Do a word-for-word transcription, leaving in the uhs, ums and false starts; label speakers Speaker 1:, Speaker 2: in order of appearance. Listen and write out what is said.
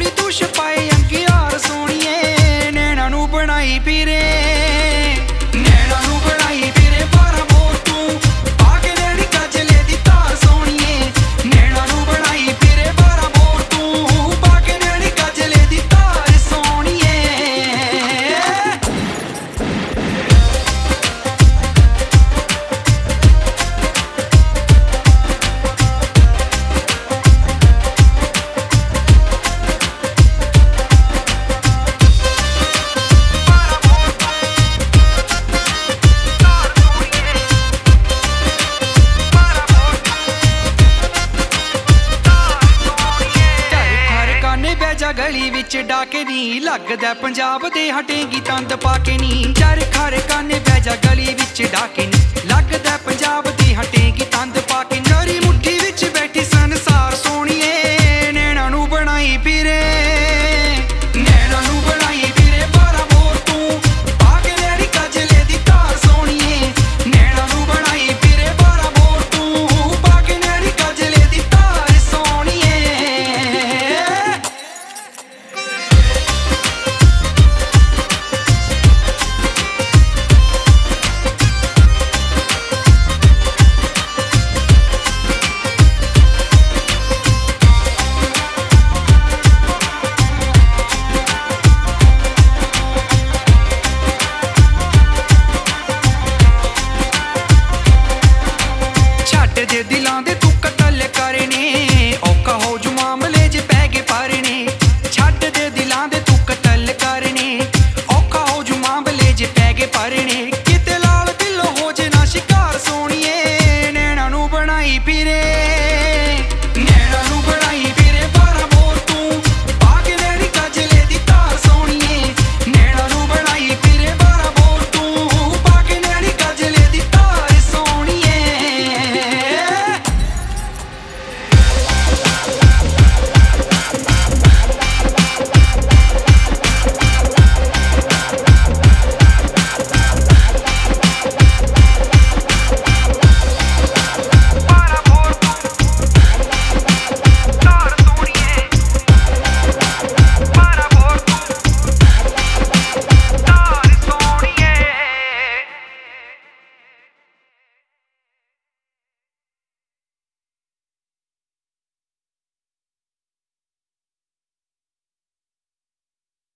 Speaker 1: ਤੂੰ ਛਪਾਏ ਅੰਗਿਆਰ ਸੋਹਣੀਏ, ਨੈਣਾ ਨੂੰ ਬਣਾਈ ਪੀਰੇ, ਨੈਣਾ ਨੂੰ ਬਣਾਈ ਪੀਰੇ ਬਾਰਾਂ ਬੋਰ ਤੂੰ ਪਾ ਕੇ ਨੈਣੀ ਕਾਜਲੇ ਦੀ ਧਾਰ ਸੋਹਣੀਏ, ਨੈਣਾ ਨੂੰ ਬਣਾਈ ਪੀਰੇ ਬਾਰਾਂ ਬੋਰ ਤੂੰ ਪਾ ਕੇ ਨੈਣੀ ਕਾਜਲੇ ਦੀ ਧਾਰ ਸੋਹਣੀਏ। ਗਲੀ ਵਿੱਚ ਡਾਕੇ ਨੀ ਲੱਗਦਾ ਪੰਜਾਬ ਦੇ ਹਟੇਗੀ ਤੰਦ ਪਾ ਕੇ ਨੀ, ਚਾਰ ਖਾਰੇ ਕਾਨੇ ਬਹਿ ਜਾ ਗਲੀ ਵਿੱਚ ਡਾਕੇ ਨੀ ਲੱਗਦਾ ਪੰਜਾਬ ਦੀ ਹਟੇਗੀ ਤੰਦ ਪਾ ਕੇ, ਮੇਰੀ ਮੁੱਠੀ ਵਿੱਚ ਬੈਠੀ ਸੰਸਾਰ ਸੋਹਣੀਏ,